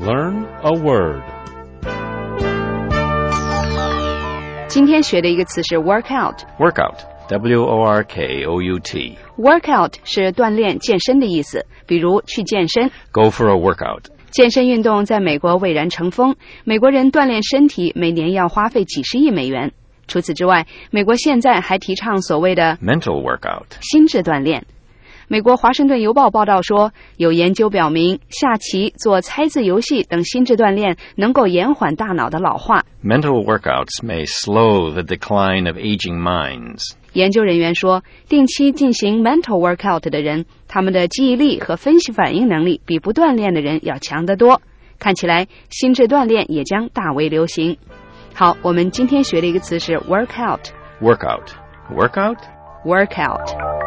Learn a word. 今天学的一个词是 workout. Workout. W-O-R-K-O-U-T. Workout 是锻炼健身的意思，比如去健身。 Go for a workout. 健身运动在美国蔚然成风，美国人锻炼身体每年要花费几十亿美元。除此之外，美国现在还提倡所谓的 Mental workout. 心智锻炼。美国华盛顿邮报报道说，有研究表明，下棋、做猜字游戏等心智锻炼能够延缓大脑的老化。 Mental workouts may slow the decline of aging minds. 研究人员说，定期进行 mental workout 的人，他们的记忆力和分析反应能力比不锻炼的人要强得多。看起来，心智锻炼也将大为流行。好，我们今天学的一个词是 workout. Workout. Workout? Workout.